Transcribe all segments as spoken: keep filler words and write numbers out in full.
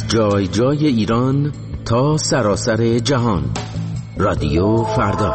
جای جای ایران تا سراسر جهان. رادیو فردا.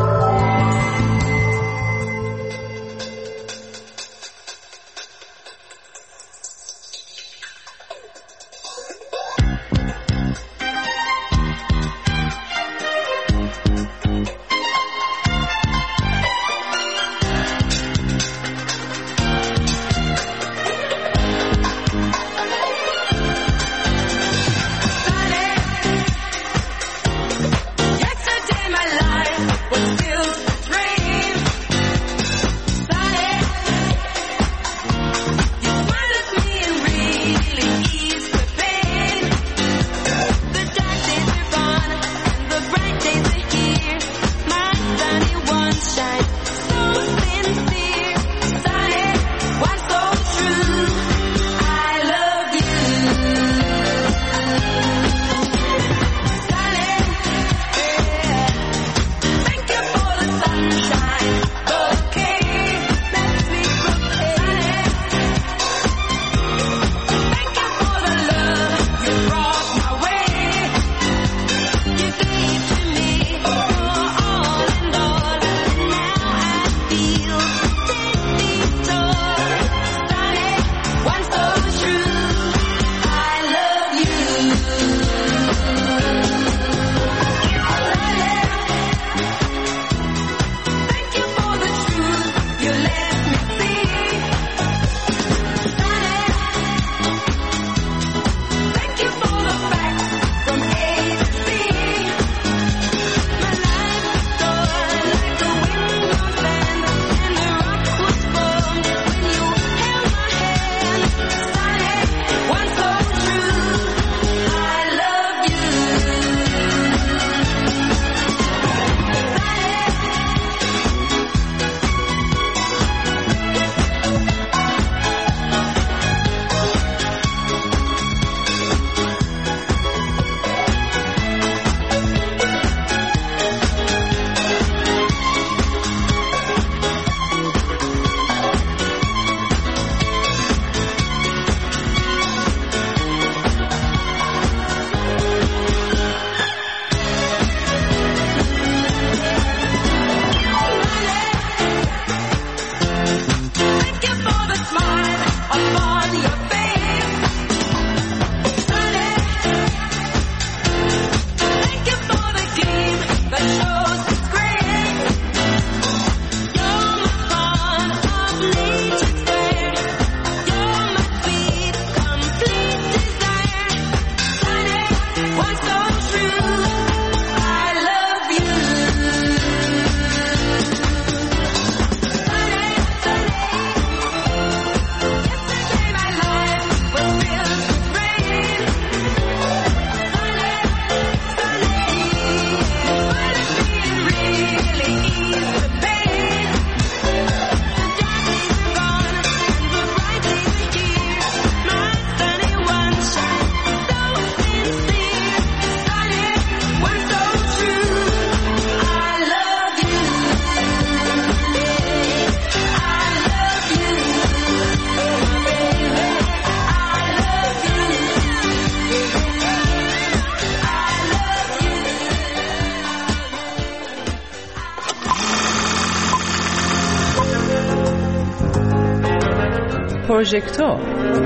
پروژکتور.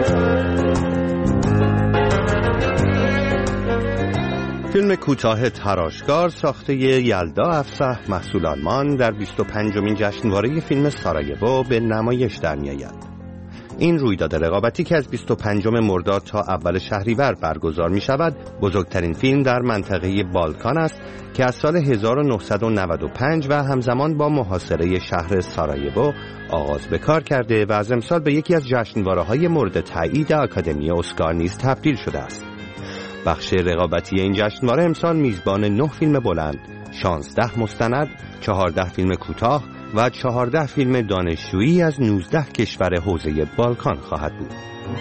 فیلم کوتاه تراشگار ساخته یلدا افصح محصول آلمان در بیست و پنجمین جشنواره فیلم سارایوو به نمایش در می‌آید. این رویداد رقابتی که از بیست و پنجم مرداد تا اول شهریور برگزار می شود بزرگترین فیلم در منطقه بالکان است که از سال هزار و نهصد و نود و پنج و همزمان با محاصره شهر سارایوو آغاز به کار کرده و از امسال به یکی از جشنواره‌های مورد تایید آکادمی اسکار نیز تبدیل شده است. بخش رقابتی این جشنواره امسال میزبان نه فیلم بلند، شانزده مستند، چهارده فیلم کوتاه و چهارده فیلم دانشجویی از نوزده کشور حوزه بالکان خواهد بود.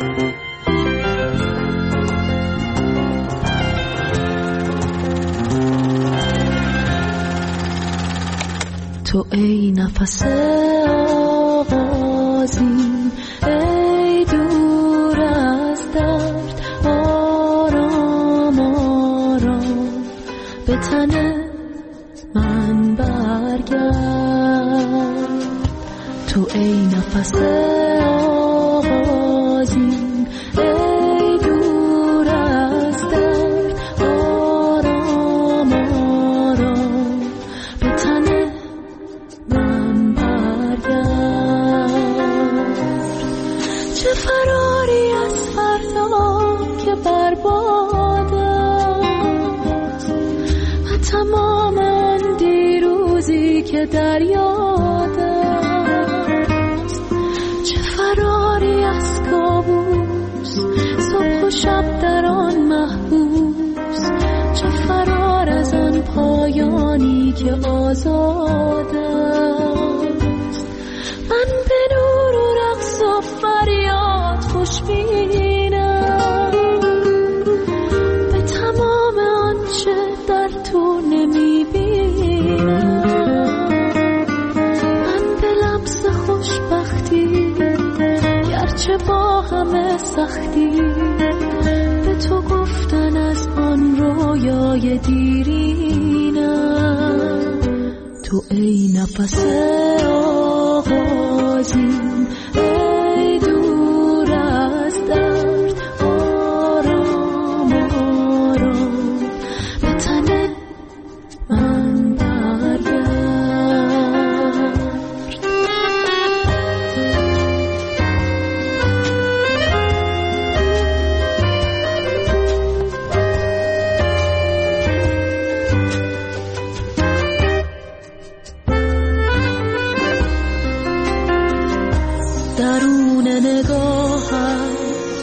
تو ای نفس آغازین، ای دور از درد آرام تن من برگرد. تو ای نفس آغازین، ای دور از درد، آرام آرام به تن من برگرد. چه فراری از فردا که برباد است و تمام آن دیروزی که در یاد است. چه فراری از کابوس، صبح و شب در آن محبوس. چه فرار از آن پایانی که آزاد است. من به نور و رقص و فریاد خوشبینم، به تمام آنچه در تو نمیبینم. من به لمس خوشبختی، گرچه با همه سختی، به تو گفتن از آن رویای دیرینم. تو ای نفس آغازین، ای دور از درد، آرام آرام به تن من برگرد. درون نگاهت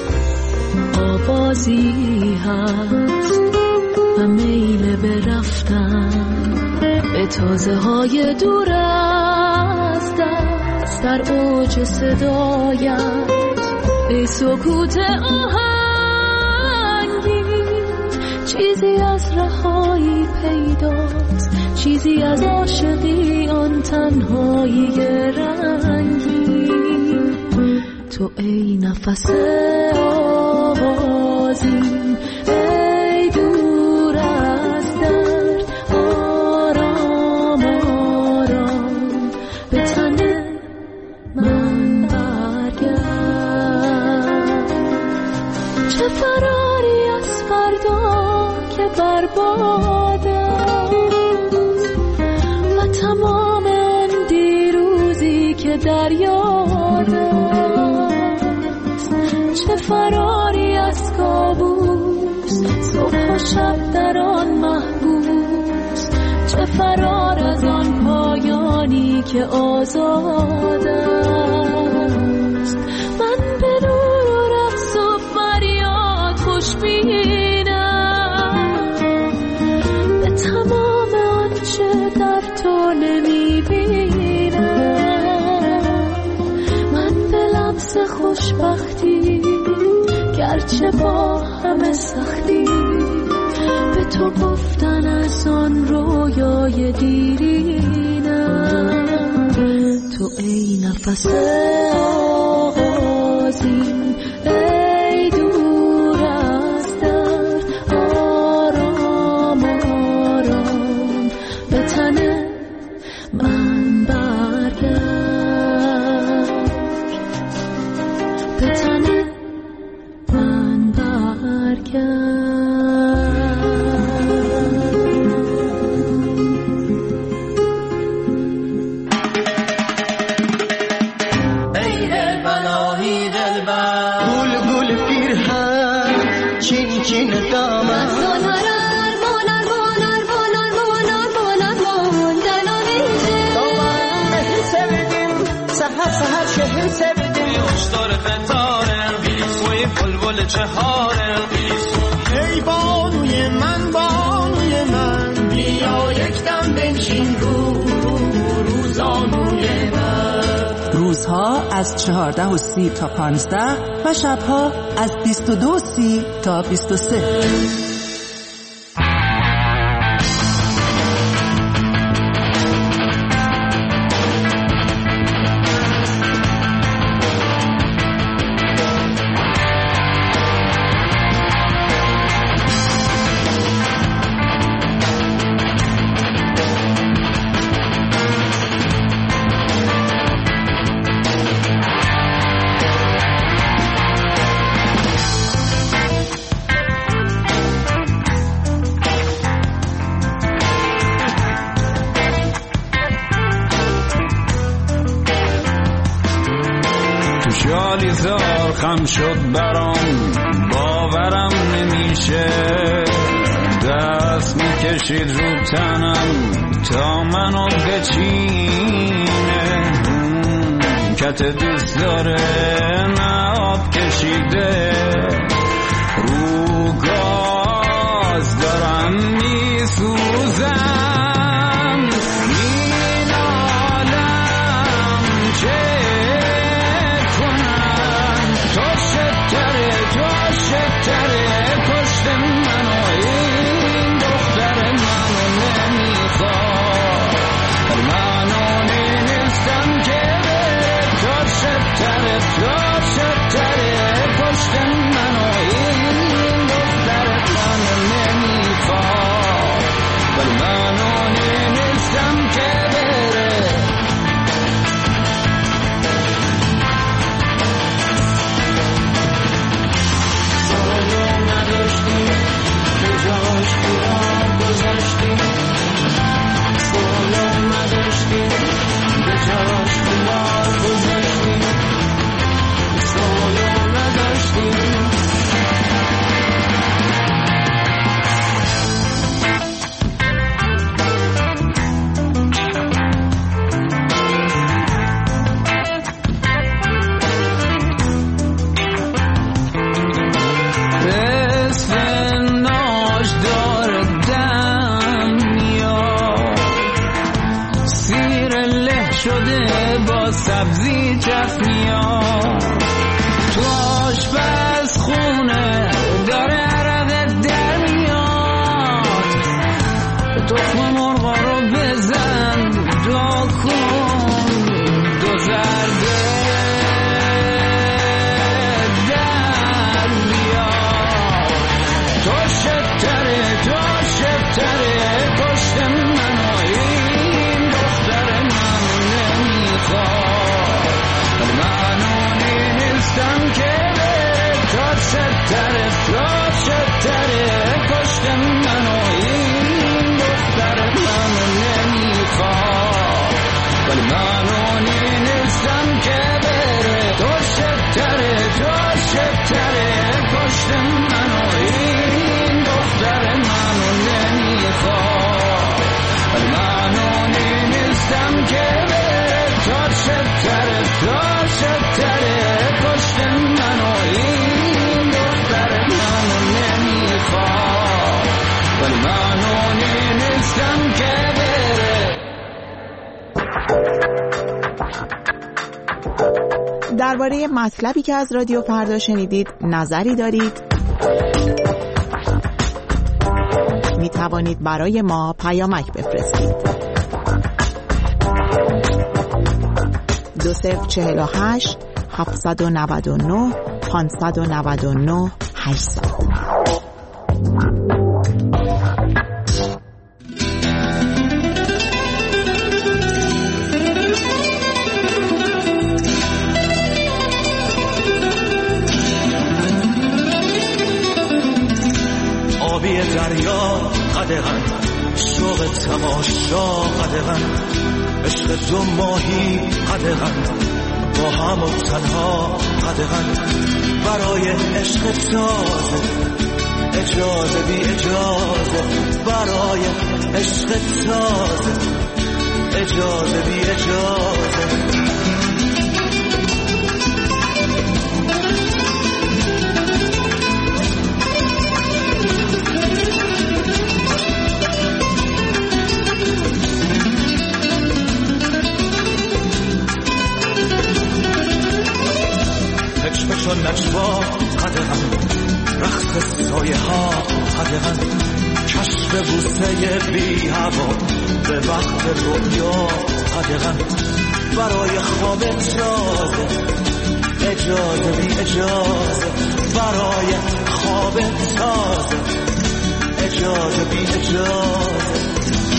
آوازی هست و میل به رفتن به تازه های دور از دست. در اوج صدایت ای سکوت آهنگین، چیزی از رهایی پیداست، چیزی از عاشقی آن تنهایی رنگین. تو ای نفس آغازین، ای دور از درد، آرام آرام به تن من برگرد. چه فراری از فردا که برباد است و تمام آن دیروزی که در یاد است. چه فراری از کابوس، صبح و شب در آن محبوس. چه فرار از آن پایانی که آزاد است. من به نور و رقص و فریاد خوشبینم، به تمام آنچه در تو نمیبینم. من به لمس خوشبختی، گرچه با همه سختی، به تو گفتن از آن رویای دیرینم. تو ای نفس آغازین، ای دور از درد، آرام آرام به تن من برگرد. به تن من برگرد. چهارم ای بانوی من، بانوی من، بیا یک دم بنشین رو روزانوی من. روزها از چهارده و سی تا پانزده و شبها از بیست و دو و سی تا بیست و سه. سالی زار خم شد برام باورم نمیشه دست میکشید رو تنم تا منو بچینه کت دوست داره نه آب کشیده رو گاز دارم میسوزم این عالم چه کنم تو شتره تو شتره کشت منو این دختر منو نمیخواد منو نیستم که تو شتره تو شتره کشت منو این دختر منو نمیخواد ولی منو نیستم که بره سالو نداشتی به جاش بیرام گذاشتی سالو نداشتی به جاش بیرام گذاشتی سالو نداشتی سبزی چف میاد تو آشپز خونه داره عرق در میاد تخم مرغا رو بزن دو کن دو زرده در بیاد تو شتره تو شتره کشت منو این دختر منو نمیخواد منو نیستم که تو شتره تو شتره کشت منو این دختر منو نمیخواد ولی منو نیستم که بره تو شتره تو شتره کشت منو این دختر منو نمیخواد ولی منو نیستم که بره تو شتره تو شتره کشت منو این دختر منو نمیخواد ولی منو نیستم که بره درباره مطلبی که از رادیو فردا شنیدید نظری دارید؟ می توانید برای ما پیامک بفرستید. دو صفر چهل و هشت هفتصد و نود و نه پانصد و نود و نه هشتصد. آبی دریا قدغن شوق تماشا قدغن عشق دو ماهی قدغن با هم و تنها قدغن برای عشق تازه اجازه بی اجازه برای عشق تازه اجازه بی اجازه و نجوا قدغن رقص سایه ها قدغن کشف بوسه بی هوا به وقت رویا قدغن برای خواب تازه اجازه بی اجازه برای خواب تازه اجازه بی اجازه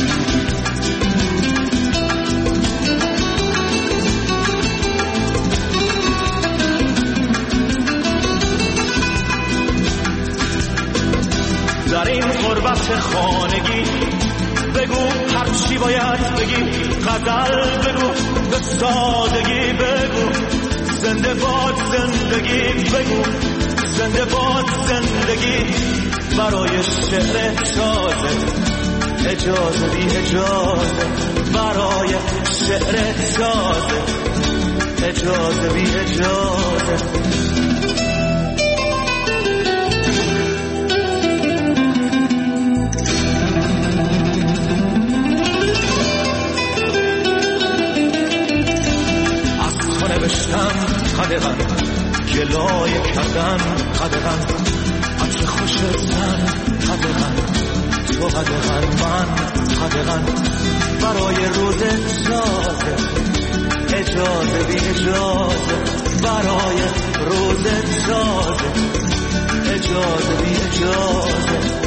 در این غربت خانگی بگو هر چی باید بگی غزل بگو به سادگی بگو زنده باد زندگی بگو زنده باد زندگی برای شعر تازه اجازه بی اجازه برای شعر تازه اجازه بی اجازه نوشتم قدغن گلای کردن قدغن عطر خوش زن قدغن تو قدغن من قدغن برای روز تازه اجازه بی اجازه برای روز تازه اجازه بی اجازه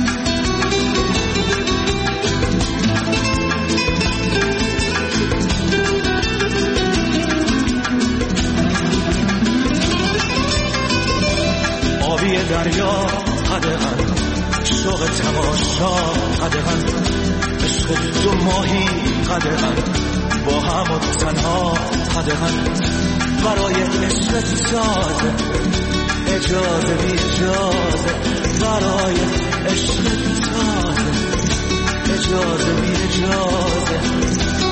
دریا قدغن شوق تماشا قدغن عشق دو ماهی قدغن با هم و تنها قدغن برای عشق تازه اجازه بی اجازه برای عشق تازه اجازه بی اجازه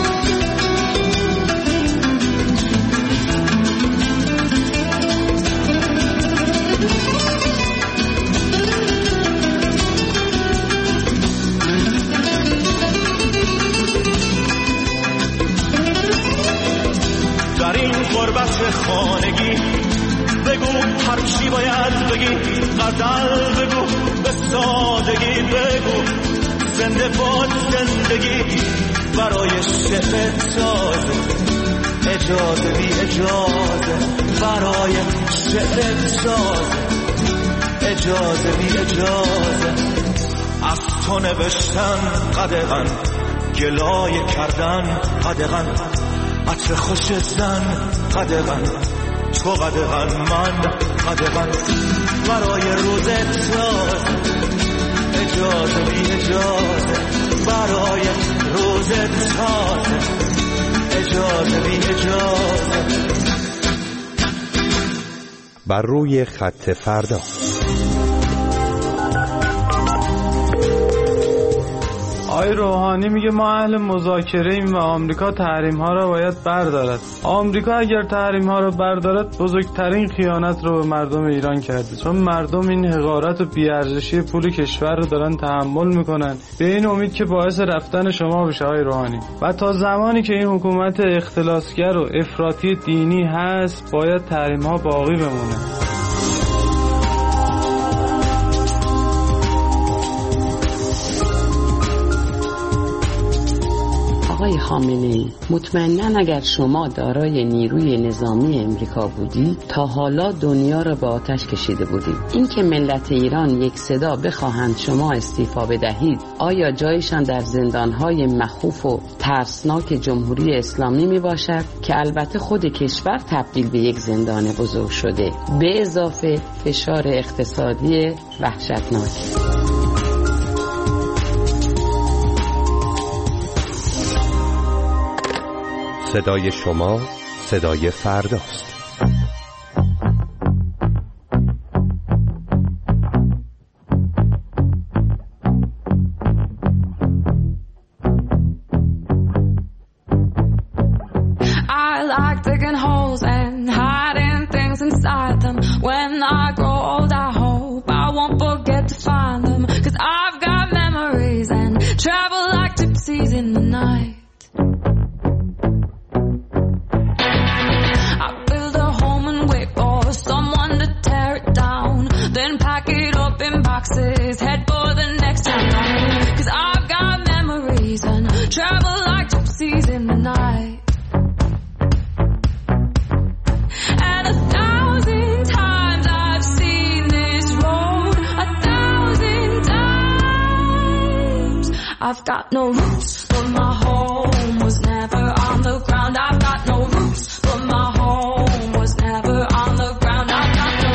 غربت خانگی بگو هر چی باید بگی غزل بگو به سادگی بگو زنده باد زندگی برای شعر تازه اجازه بی اجازه برای شعر تازه اجازه بی اجازه از تو نوشتن قدغن گلای کردن قدغن عطر خوش زن قدغن تو قدغن من قدغن برای روز تازه اجازه بی اجازه برای روز تازه اجازه بی اجازه بر روی خط فردا. آقای روحانی میگه ما اهل مذاکره ایم و آمریکا تحریم ها را باید بردارد. آمریکا اگر تحریم ها را بردارد بزرگترین خیانت رو به مردم ایران کرده، چون مردم این حقارت و بی‌ارزشی پول کشور رو دارن تحمل میکنن به این امید که باعث رفتن شما بشه آقای روحانی. و تا زمانی که این حکومت اختلاسگر و افراطی دینی هست باید تحریم ها باقی بمونه. آقای خامنه‌ای، مطمئناً اگر شما دارای نیروی نظامی امریکا بودی تا حالا دنیا را به آتش کشیده بودید. این که ملت ایران یک صدا بخواهند شما استعفا بدهید، آیا جایشان در زندانهای مخوف و ترسناک جمهوری اسلامی می باشد که البته خود کشور تبدیل به یک زندان بزرگ شده، به اضافه فشار اقتصادی وحشتناک. صدای شما صدای فرداست. I like digging holes and hiding things inside them. When I grow old I hope I won't forget to find them, 'cause I've got memories and travel like gypsies in the night. Head for the next time, 'cause I've got memories and travel like gypsies in the night. And a thousand times I've seen this road, a thousand times. I've got no roots, but my home was never on the ground. I've got no roots, but my home was never on the ground. I've got no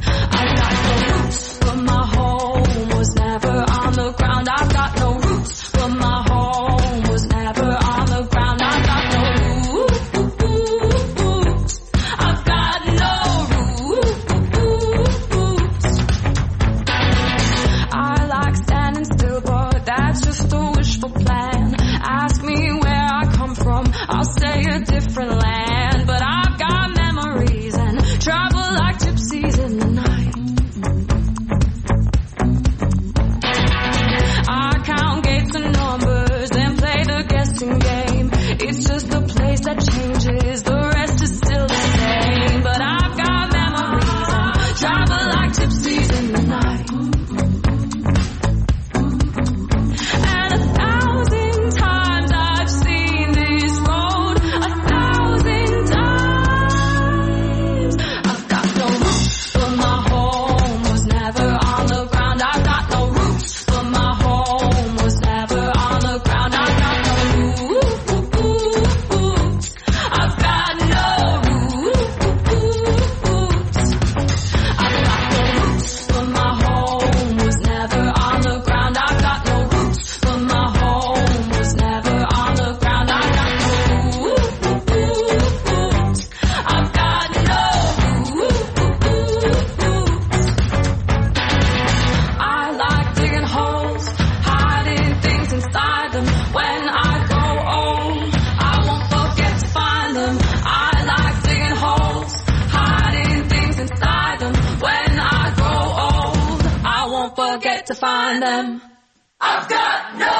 roots, forget to find them. I've got no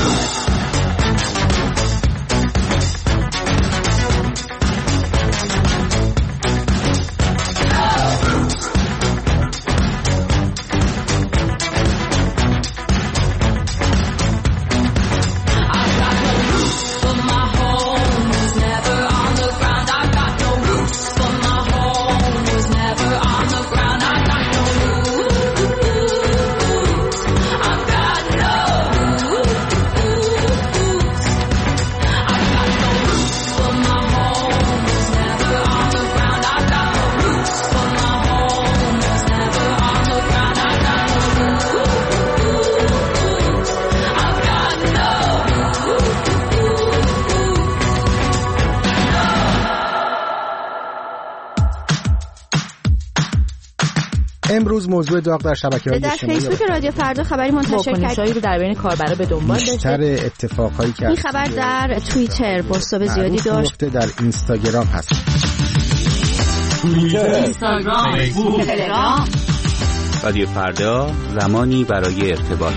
امروز موضوع داغ در شبکه‌های اجتماعی در فیسبوک رادیو فردا خبری منتشر کرد رو در بین کاربرا به دنبال داشته. بیشتر اتفاقایی که این خبر در توییتر پست‌های زیادی داشت. در اینستاگرام هست. اینستاگرام، فیسبوک، تلگرام. رادیو فردا زمانی برای ارتباط.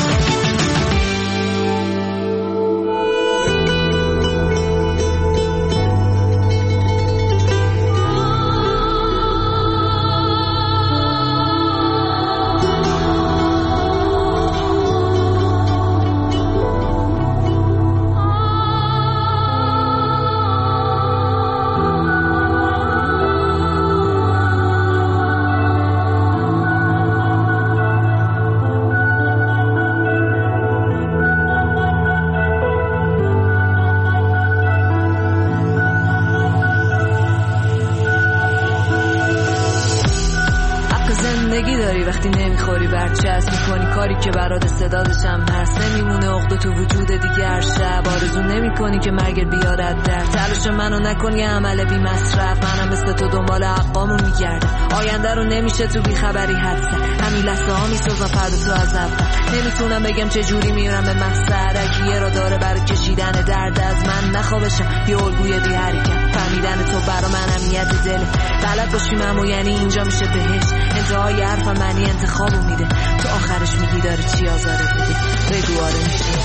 وقتی نمیخوری برچسب میکنی کاری که برات استعدادشم هست نمیمونه عقده تو وجود دیگر شب آرزو نمیکنی که مرگ بیارد در تلاش منو نکنی عمل بی مصرف منم مثل تو دنبال حقامو میگردم آینده رو نمیشه تو بیخبری حدسه همین لحظه ها میسازم فردا تو از اول نمیتونم بگم چه جوری میرم به مقصد کیه را داره برای کشیدن درد از من نخوابشم یه الگوی بی حرکت فهمیدن تو برا من اهمیت دله بلد باشیم اما یعنی اینجا میشه بهش انتهای حرفم معنی انتخابو میده تو آخرش میگی داره چی آزارت میده بگو آره میشه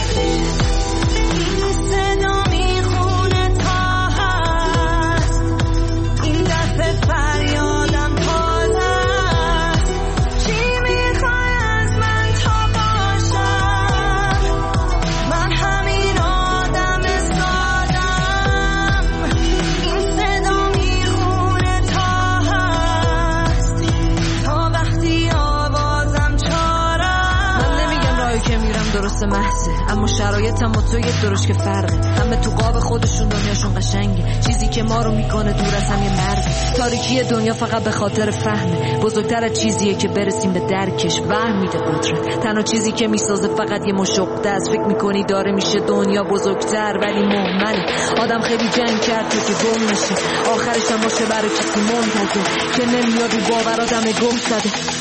صدا میخونه تا هست این دفعه فریادم تازه چی میخوای از من تا باشم من همین آدم سادم این صدا میخونه تا هست تا وقتی آوازم چارم من نمیگم راهی که میرم درست محضه اما شرایطم و تو یه درش که فرقه همه تو قاب خودشون دنیاشون قشنگه چیزی که ما رو میکنه دور از هم یه مرد تاریکی دنیا فقط به خاطر فهمه بزرگتر از چیزیه که برسیم به درکش وهم میده قدرت تنها چیزی که میسازه فقط یه مشقده از فکر میکنی داره میشه دنیا بزرگتر ولی مهمله آدم خیلی جنگ کرد تو که گم نشه آخرش هم باشه برای کسی منتظر که نمیاد رو باور آدم گم زده